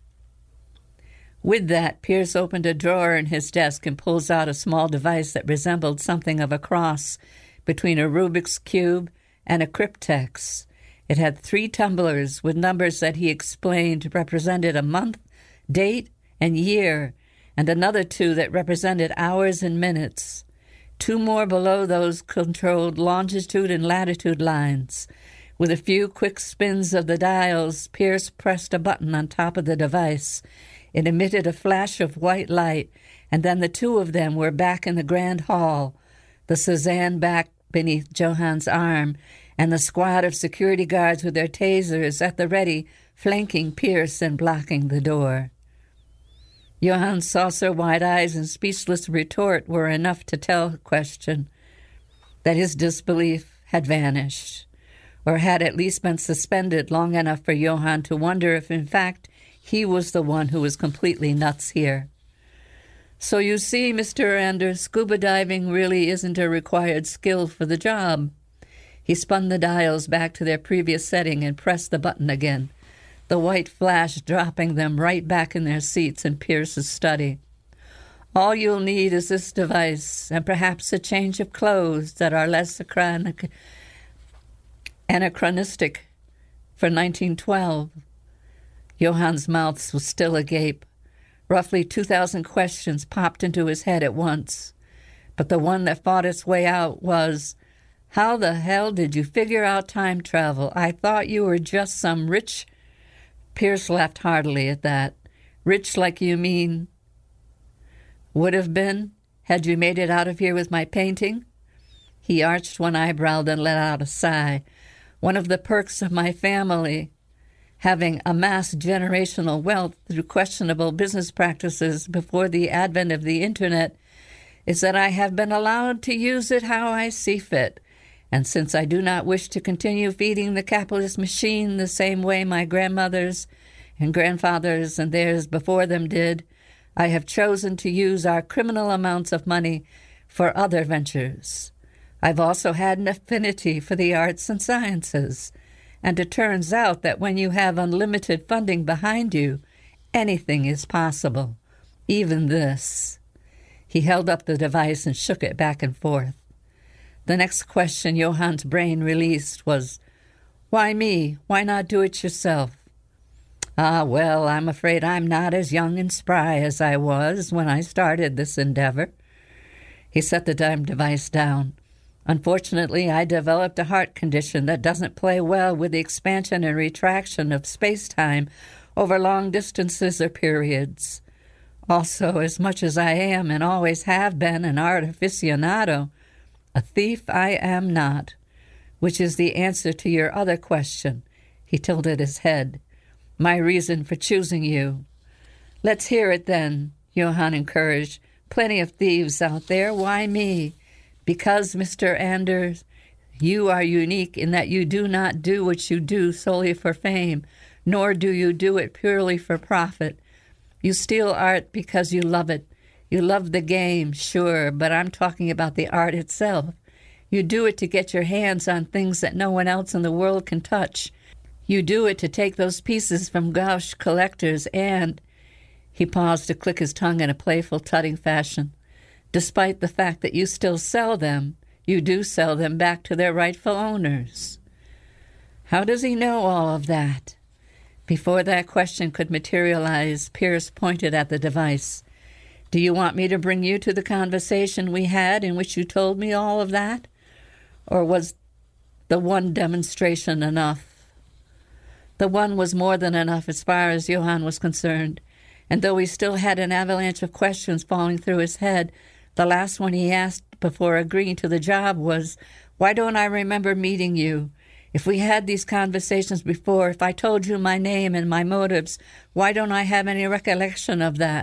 With that, Pierce opened a drawer in his desk and pulls out a small device that resembled something of a cross between a Rubik's Cube and a cryptex. It had three tumblers with numbers that he explained represented a month, date, and year, and another two that represented hours and minutes. Two more below those controlled longitude and latitude lines. With a few quick spins of the dials, Pierce pressed a button on top of the device. It emitted a flash of white light, and then the two of them were back in the grand hall, the Cézanne back beneath Johann's arm, and the squad of security guards with their tasers at the ready, flanking Pierce and blocking the door. Johann's saucer-wide eyes and speechless retort were enough to tell the question that his disbelief had vanished, or had at least been suspended long enough for Johann to wonder if, in fact, he was the one who was completely nuts here. So you see, Mister Anders, scuba diving really isn't a required skill for the job. He spun the dials back to their previous setting and pressed the button again, the white flash dropping them right back in their seats in Pierce's study. All you'll need is this device and perhaps a change of clothes that are less anachronistic for nineteen twelve. Johann's mouth was still agape. Roughly two thousand questions popped into his head at once. But the one that fought its way out was, how the hell did you figure out time travel? I thought you were just some rich... Pierce laughed heartily at that. Rich like you mean... Would have been, had you made it out of here with my painting? He arched one eyebrow, then let out a sigh. One of the perks of my family, having amassed generational wealth through questionable business practices before the advent of the Internet, is that I have been allowed to use it how I see fit. And since I do not wish to continue feeding the capitalist machine the same way my grandmothers and grandfathers and theirs before them did, I have chosen to use our criminal amounts of money for other ventures. I've also had an affinity for the arts and sciences, and it turns out that when you have unlimited funding behind you, anything is possible, even this. He held up the device and shook it back and forth. The next question Johann's brain released was, why me? Why not do it yourself? Ah, well, I'm afraid I'm not as young and spry as I was when I started this endeavor. He set the dime device down. Unfortunately, I developed a heart condition that doesn't play well with the expansion and retraction of space-time over long distances or periods. Also, as much as I am and always have been an art aficionado, a thief I am not, which is the answer to your other question. He tilted his head. My reason for choosing you. Let's hear it then, Johann encouraged. Plenty of thieves out there. Why me? Because, Mister Anders, you are unique in that you do not do what you do solely for fame, nor do you do it purely for profit. You steal art because you love it. You love the game, sure, but I'm talking about the art itself. You do it to get your hands on things that no one else in the world can touch. You do it to take those pieces from gauche collectors and... He paused to click his tongue in a playful, tutting fashion. Despite the fact that you still sell them, you do sell them back to their rightful owners. How does he know all of that? Before that question could materialize, Pierce pointed at the device. Do you want me to bring you to the conversation we had in which you told me all of that? Or was the one demonstration enough? The one was more than enough as far as Johann was concerned, and though he still had an avalanche of questions falling through his head, the last one he asked before agreeing to the job was, "Why don't I remember meeting you? If we had these conversations before, if I told you my name and my motives, why don't I have any recollection of that?"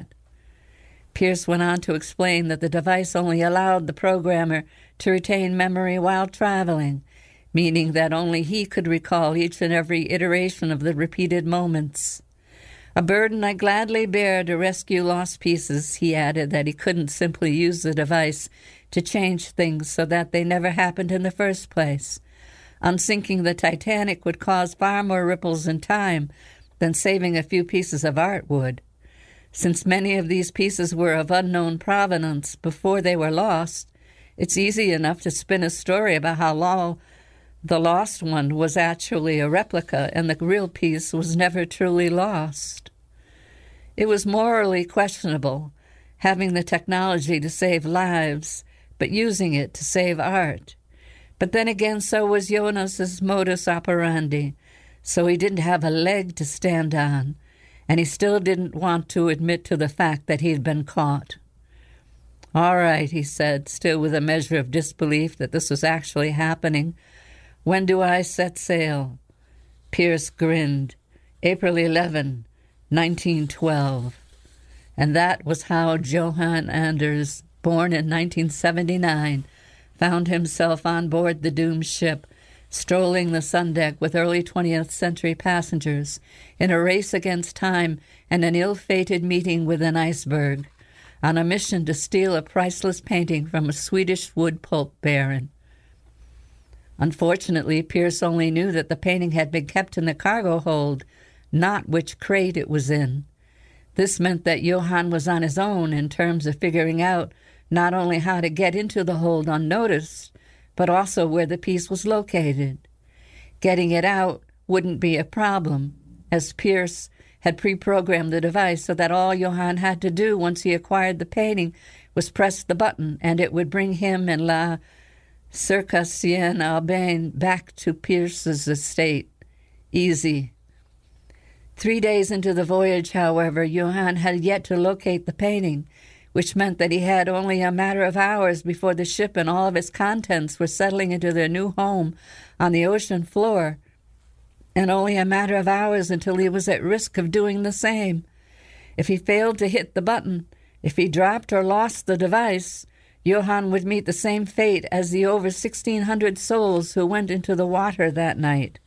Pierce went on to explain that the device only allowed the programmer to retain memory while traveling, meaning that only he could recall each and every iteration of the repeated moments. "A burden I gladly bear to rescue lost pieces," he added, that he couldn't simply use the device to change things so that they never happened in the first place. Unsinking the Titanic would cause far more ripples in time than saving a few pieces of art would. Since many of these pieces were of unknown provenance before they were lost, it's easy enough to spin a story about how long the lost one was actually a replica and the real piece was never truly lost. It was morally questionable, having the technology to save lives, but using it to save art. But then again, so was Jonas's modus operandi, so he didn't have a leg to stand on, and he still didn't want to admit to the fact that he'd been caught. "All right," he said, still with a measure of disbelief that this was actually happening. "When do I set sail?" Pierce grinned. "April eleventh, nineteen twelve. And that was how Johann Anders, born in nineteen seventy-nine, found himself on board the doomed ship, strolling the sun deck with early twentieth century passengers, in a race against time and an ill-fated meeting with an iceberg, on a mission to steal a priceless painting from a Swedish wood pulp baron. Unfortunately, Pierce only knew that the painting had been kept in the cargo hold, not which crate it was in. This meant that Johann was on his own in terms of figuring out not only how to get into the hold unnoticed, but also where the piece was located. Getting it out wouldn't be a problem, as Pierce had pre-programmed the device so that all Johann had to do once he acquired the painting was press the button, and it would bring him and La Circassienne Albain back to Pierce's estate. Easy. Three days into the voyage, however, Johann had yet to locate the painting, which meant that he had only a matter of hours before the ship and all of its contents were settling into their new home on the ocean floor, and only a matter of hours until he was at risk of doing the same. If he failed to hit the button, if he dropped or lost the device, Johann would meet the same fate as the over sixteen hundred souls who went into the water that night.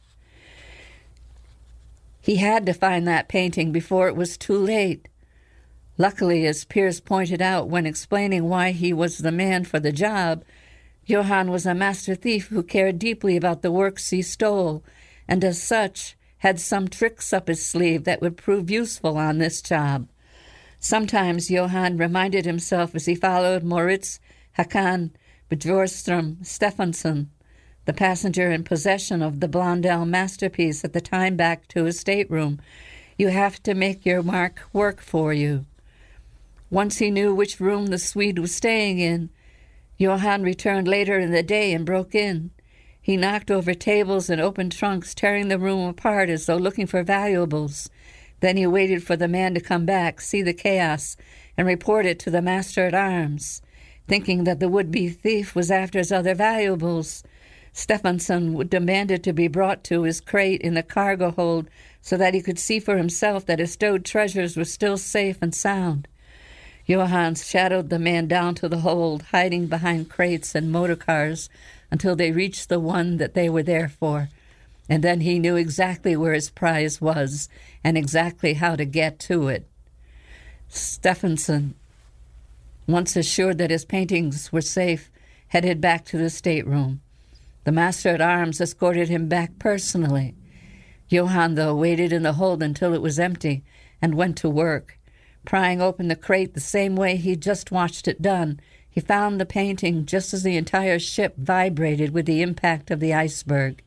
He had to find that painting before it was too late. Luckily, as Pierce pointed out when explaining why he was the man for the job, Johann was a master thief who cared deeply about the works he stole, and as such had some tricks up his sleeve that would prove useful on this job. Sometimes Johann reminded himself as he followed Moritz Hakan Bjorström Stephenson, the passenger in possession of the Blondel masterpiece at the time, back to his stateroom. You have to make your mark work for you. Once he knew which room the Swede was staying in, Johann returned later in the day and broke in. He knocked over tables and opened trunks, tearing the room apart as though looking for valuables. Then he waited for the man to come back, see the chaos, and report it to the master-at-arms. Thinking that the would-be thief was after his other valuables, Stephenson demanded to be brought to his crate in the cargo hold so that he could see for himself that his stowed treasures were still safe and sound. Johann shadowed the man down to the hold, hiding behind crates and motor cars until they reached the one that they were there for. And then he knew exactly where his prize was and exactly how to get to it. Stephenson, once assured that his paintings were safe, headed back to the stateroom. The master-at-arms escorted him back personally. Johann, though, waited in the hold until it was empty and went to work. Prying open the crate the same way he'd just watched it done, he found the painting just as the entire ship vibrated with the impact of the iceberg.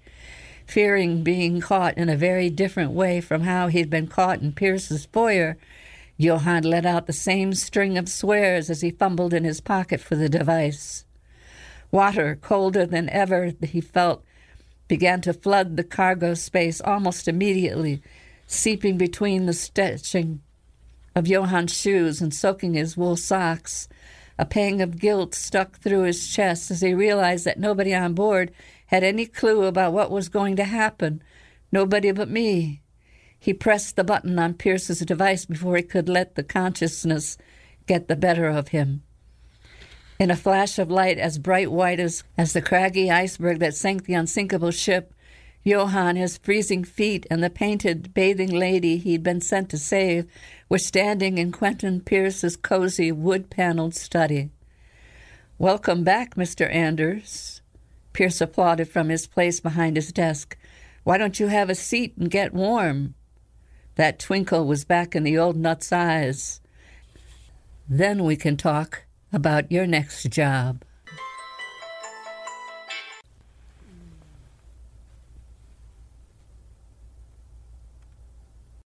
Fearing being caught in a very different way from how he'd been caught in Pierce's foyer, Johann let out the same string of swears as he fumbled in his pocket for the device. Water, colder than ever, he felt, began to flood the cargo space almost immediately, seeping between the stitching of Johann's shoes and soaking his wool socks. A pang of guilt stuck through his chest as he realized that nobody on board had any clue about what was going to happen. Nobody but me. He pressed the button on Pierce's device before he could let the consciousness get the better of him. In a flash of light as bright white as, as the craggy iceberg that sank the unsinkable ship, Johann, his freezing feet, and the painted bathing lady he'd been sent to save were standing in Quentin Pierce's cozy wood-paneled study. "Welcome back, Mister Anders," Pierce applauded from his place behind his desk. "Why don't you have a seat and get warm?" That twinkle was back in the old nut's eyes. "Then we can talk about your next job."